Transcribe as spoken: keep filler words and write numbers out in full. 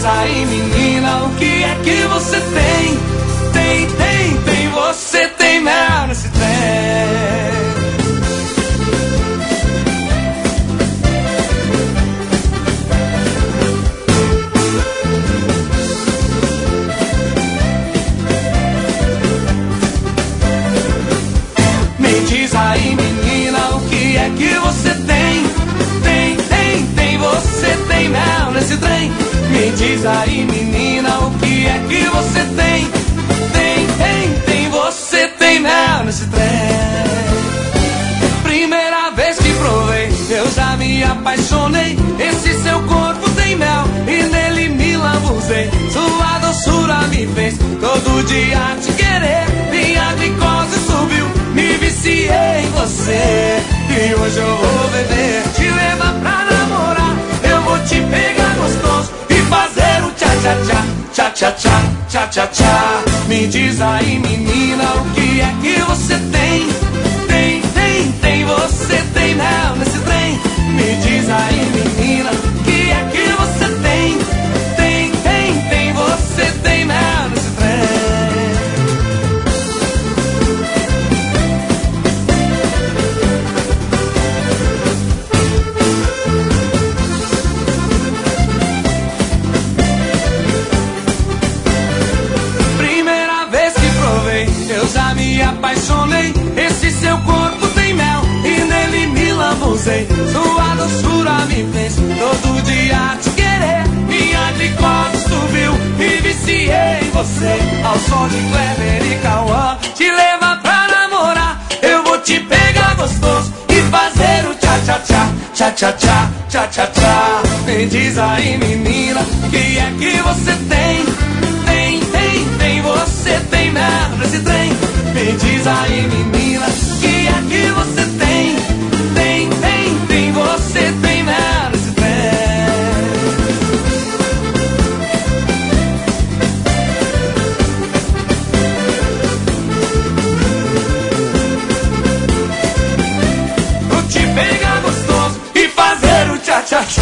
diz aí, menina, o que é que você tem? Tem, tem, tem, você tem mel nesse trem. Me diz aí, menina, o que é que você tem? Tem, tem, tem, você tem mel nesse trem. Me diz aí, menina, o que é que você tem? Tem, tem, tem, você tem mel nesse trem. Primeira vez que provei, eu já me apaixonei. Esse seu corpo tem mel e nele me lambuzei. Sua doçura me fez todo dia te querer. Minha glicose subiu, me viciei em você. E hoje eu vou beber, te levar pra namorar. Eu vou te pegar gostoso e fazer o tchá-tchá-tchá, tchá-tchá-tchá, tchá-tchá-tchá. Me diz aí, menina, o que é que você tem? Tem, tem, tem, você tem mel nesse trem. Me diz aí, menina, o que é que você tem? Tem, tem, tem, você tem mel nesse trem. Eu já me apaixonei. Esse seu corpo tem mel e nele me lambuzei. Sua doçura me fez todo dia te querer. Minha glicose subiu, me viciei em você. Ao som de Kleber e Cauã, te levar pra namorar. Eu vou te pegar gostoso e fazer o tchá-tchá-tchá, tchá-tchá-tchá, tchá-tchá-tchá. Me diz aí, menina, o que é que você tem? Tem, tem, tem, você tem mel nesse trem. Me diz aí, menina, o que é que você tem? Tem, tem, tem, você tem mel nesse trem. Vou te pegar gostoso e fazer o tchá-tchá-tchá.